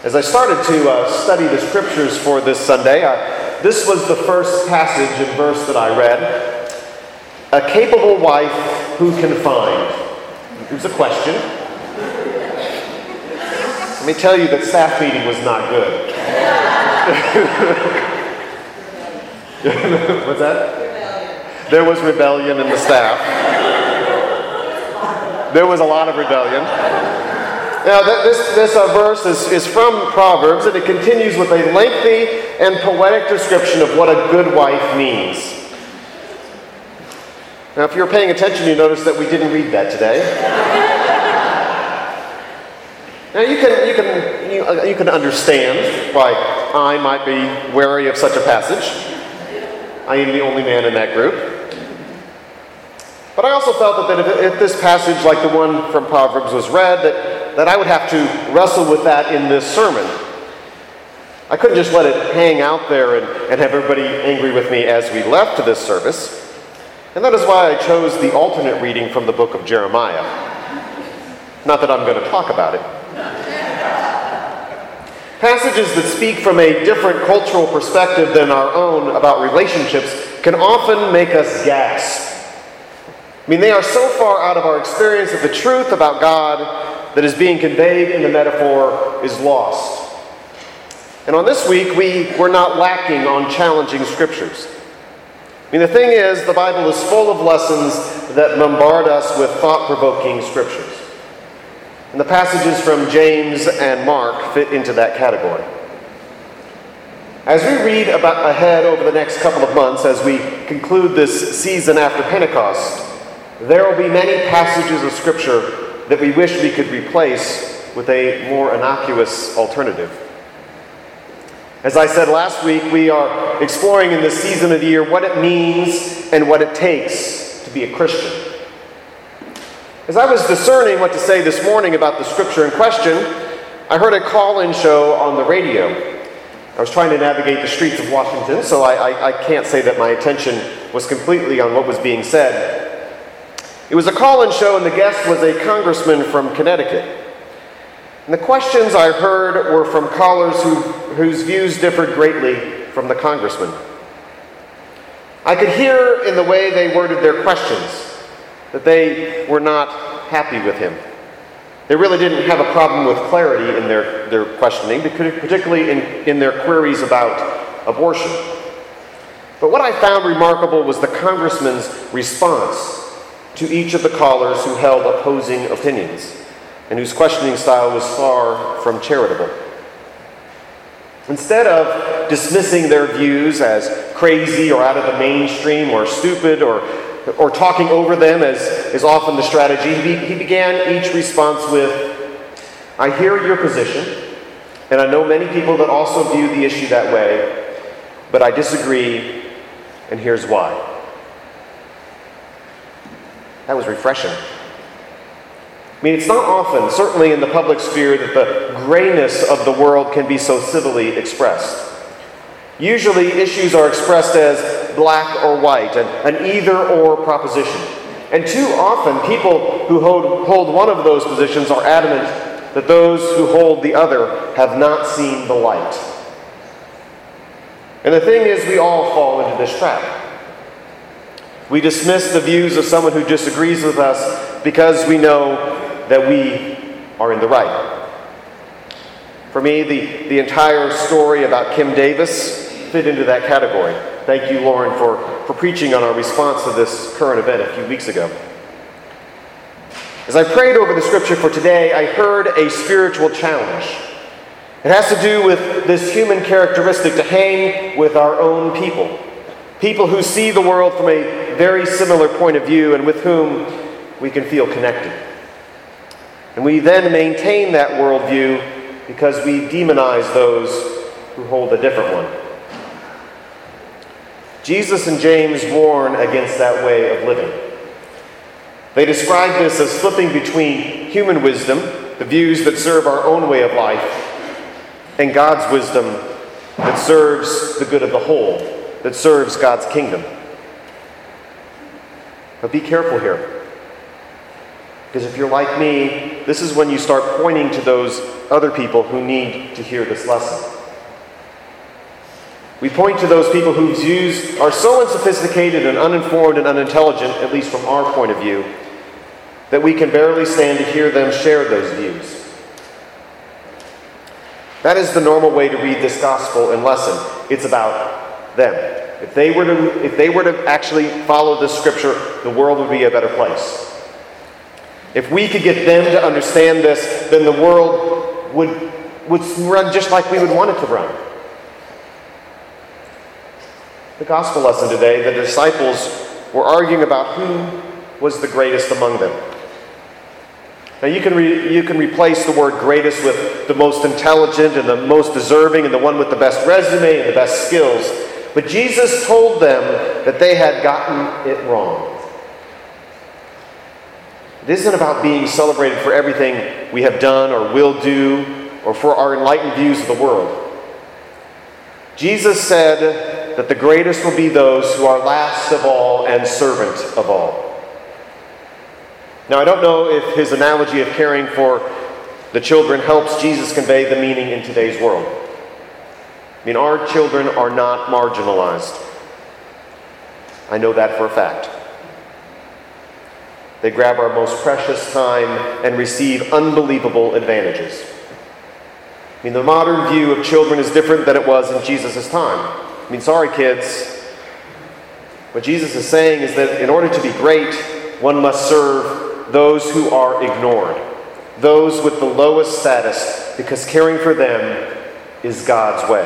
As I started to study the scriptures for this Sunday, this was the first passage and verse that I read. A capable wife who can find? It was a question. Let me tell you that staff meeting was not good. What's that? Rebellion. There was rebellion in the staff. There was a lot of rebellion. Now, this verse is from Proverbs, and it continues with a lengthy and poetic description of what a good wife means. Now, if you were paying attention, you noticed that we didn't read that today. Now, you can understand why I might be wary of such a passage. I am the only man in that group. But I also felt that if this passage, like the one from Proverbs, was read, that I would have to wrestle with that in this sermon. I couldn't just let it hang out there and have everybody angry with me as we left to this service. And that is why I chose the alternate reading from the book of Jeremiah. Not that I'm going to talk about it. Passages that speak from a different cultural perspective than our own about relationships can often make us gasp. I mean, they are so far out of our experience that the truth about God that is being conveyed in the metaphor is lost. And on this week, we're not lacking on challenging scriptures. I mean, the thing is, the Bible is full of lessons that bombard us with thought-provoking scriptures. And the passages from James and Mark fit into that category. As we read ahead over the next couple of months, as we conclude this season after Pentecost, there will be many passages of Scripture that we wish we could replace with a more innocuous alternative. As I said last week, we are exploring in this season of the year what it means and what it takes to be a Christian. As I was discerning what to say this morning about the scripture in question, I heard a call-in show on the radio. I was trying to navigate the streets of Washington, so I can't say that my attention was completely on what was being said. It was a call-in show, and the guest was a congressman from Connecticut. And the questions I heard were from callers whose views differed greatly from the congressman. I could hear in the way they worded their questions that they were not happy with him. They really didn't have a problem with clarity in their questioning, particularly in their queries about abortion. But what I found remarkable was the congressman's response to each of the callers who held opposing opinions and whose questioning style was far from charitable. Instead of dismissing their views as crazy or out of the mainstream or stupid or talking over them, as is often the strategy, he began each response with, "I hear your position, and I know many people that also view the issue that way, but I disagree, and here's why." That was refreshing. I mean, it's not often, certainly in the public sphere, that the grayness of the world can be so civilly expressed. Usually, issues are expressed as black or white, an either-or proposition. And too often, people who hold one of those positions are adamant that those who hold the other have not seen the light. And the thing is, we all fall into this trap. We dismiss the views of someone who disagrees with us because we know that we are in the right. For me, the entire story about Kim Davis fit into that category. Thank you, Lauren, for preaching on our response to this current event a few weeks ago. As I prayed over the scripture for today, I heard a spiritual challenge. It has to do with this human characteristic to hang with our own people. People who see the world from a very similar point of view and with whom we can feel connected. And we then maintain that worldview because we demonize those who hold a different one. Jesus and James warn against that way of living. They describe this as slipping between human wisdom, the views that serve our own way of life, and God's wisdom that serves the good of the whole, that serves God's kingdom. But be careful here. Because if you're like me, this is when you start pointing to those other people who need to hear this lesson. We point to those people whose views are so unsophisticated and uninformed and unintelligent, at least from our point of view, that we can barely stand to hear them share those views. That is the normal way to read this gospel and lesson. It's about them. If they were to actually follow this scripture, the world would be a better place. If we could get them to understand this, then the world would run just like we would want it to run. The gospel lesson today, the disciples were arguing about who was the greatest among them. Now you can replace the word greatest with the most intelligent and the most deserving and the one with the best resume and the best skills. But Jesus told them that they had gotten it wrong. It isn't about being celebrated for everything we have done or will do or for our enlightened views of the world. Jesus said that the greatest will be those who are last of all and servant of all. Now, I don't know if his analogy of caring for the children helps Jesus convey the meaning in today's world. I mean, our children are not marginalized. I know that for a fact. They grab our most precious time and receive unbelievable advantages. I mean, the modern view of children is different than it was in Jesus' time. I mean, sorry kids. What Jesus is saying is that in order to be great, one must serve those who are ignored, those with the lowest status, because caring for them is God's way.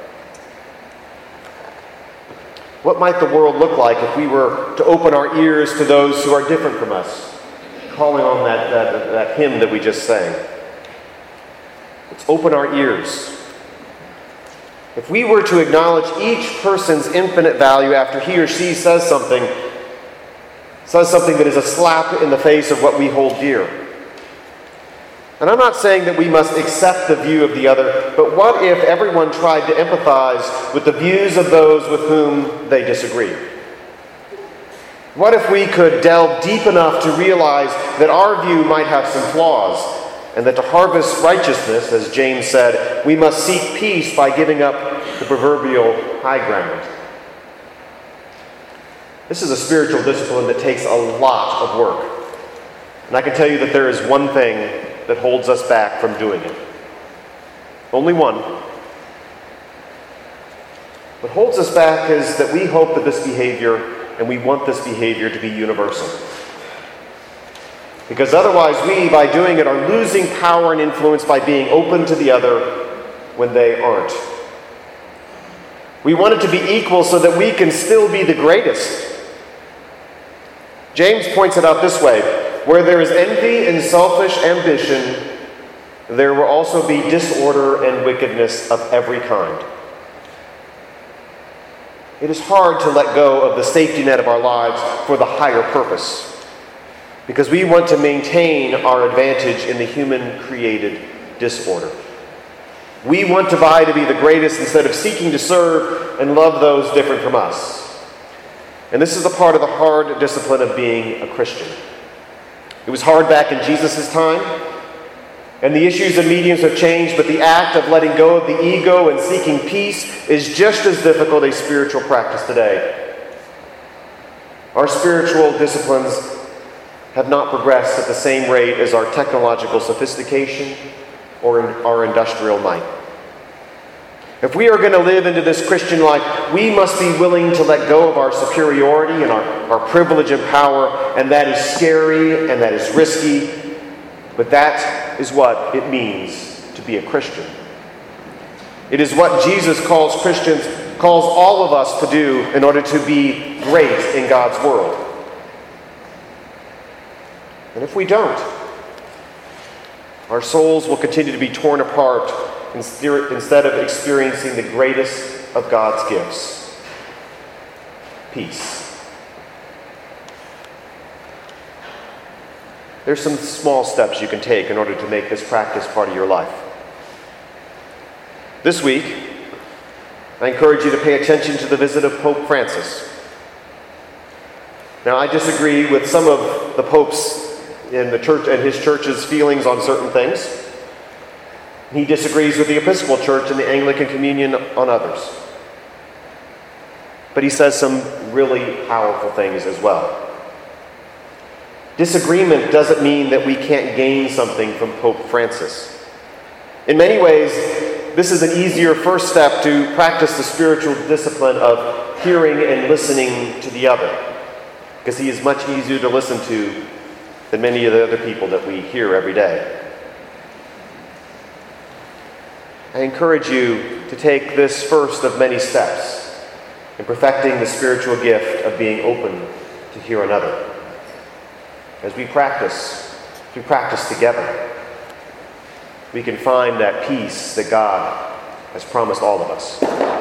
What might the world look like if we were to open our ears to those who are different from us? Calling on that hymn that we just sang. Let's open our ears. If we were to acknowledge each person's infinite value after he or she says something that is a slap in the face of what we hold dear. And I'm not saying that we must accept the view of the other, but what if everyone tried to empathize with the views of those with whom they disagree? What if we could delve deep enough to realize that our view might have some flaws, and that to harvest righteousness, as James said, we must seek peace by giving up the proverbial high ground? This is a spiritual discipline that takes a lot of work. And I can tell you that there is one thing that holds us back from doing it. Only one. What holds us back is that we hope that this behavior, and we want this behavior to be universal. Because otherwise we, by doing it, are losing power and influence by being open to the other when they aren't. We want it to be equal so that we can still be the greatest. James points it out this way: where there is envy and selfish ambition, there will also be disorder and wickedness of every kind. It is hard to let go of the safety net of our lives for the higher purpose, because we want to maintain our advantage in the human-created disorder. We want to vie to be the greatest instead of seeking to serve and love those different from us. And this is a part of the hard discipline of being a Christian. It was hard back in Jesus' time, and the issues and mediums have changed, but the act of letting go of the ego and seeking peace is just as difficult a spiritual practice today. Our spiritual disciplines have not progressed at the same rate as our technological sophistication or our industrial might. If we are going to live into this Christian life, we must be willing to let go of our superiority and our privilege and power, and that is scary and that is risky, but that is what it means to be a Christian. It is what Jesus calls all of us to do in order to be great in God's world. And if we don't, our souls will continue to be torn apart instead of experiencing the greatest of God's gifts: peace. There's some small steps you can take in order to make this practice part of your life. This week, I encourage you to pay attention to the visit of Pope Francis. Now, I disagree with some of the Pope's in the church and his church's feelings on certain things. He disagrees with the Episcopal Church and the Anglican Communion on others. But he says some really powerful things as well. Disagreement doesn't mean that we can't gain something from Pope Francis. In many ways, this is an easier first step to practice the spiritual discipline of hearing and listening to the other, because he is much easier to listen to than many of the other people that we hear every day. I encourage you to take this first of many steps in perfecting the spiritual gift of being open to hear another. As we practice together, we can find that peace that God has promised all of us.